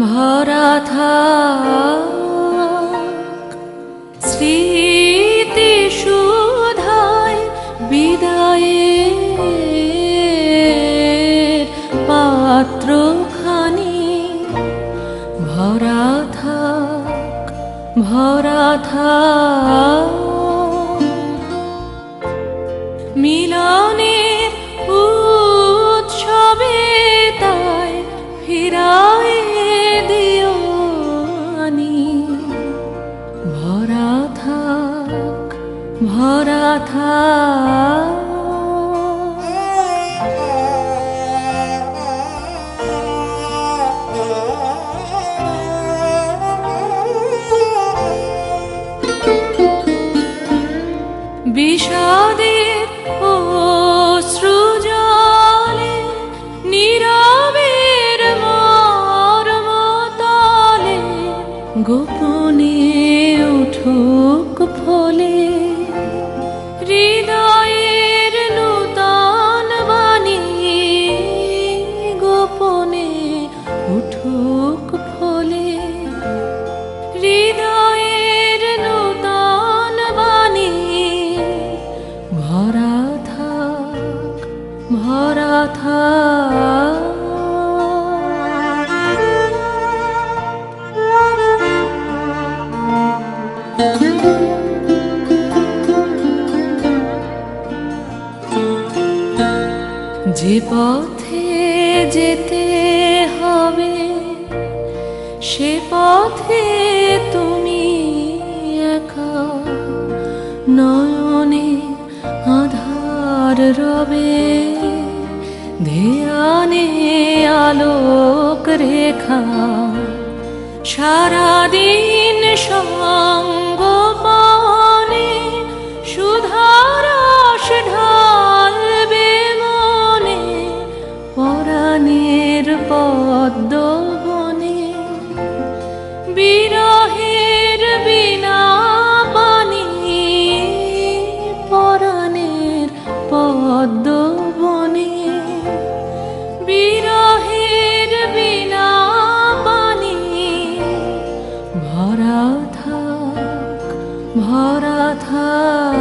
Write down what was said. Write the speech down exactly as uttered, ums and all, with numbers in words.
ভরা থাক স্মৃতি সুধায় বিদায়ের পাত্রখানি ভরা থাক ভরা থাক মিলনের উৎসবে তাই ফিরায় দিও আনি ভরা থাক ভরা থাক বিষাদের অশ্রু জলে নীরবের মর্ম তলে গোপনে উঠুক ফলে হৃদয়ের নূতন বাণী গোপনে উঠুক ফলে হৃদয়ের নূতন বাণী ভরা থাক ভরা থাক যে পথে যেতে হবে সে পথে তুমি একা নয়নে আধার রবে ধ্যানে আলোক রেখা সারাদিন সঙ্গোপনে সুধারস ঢালবে মনে পরাণের পদ্ম বনে বিরহের বিনা পানি পরাণের পদ্ম বনে বিরহের বিনা পানি ভরা থাক ভরা থাক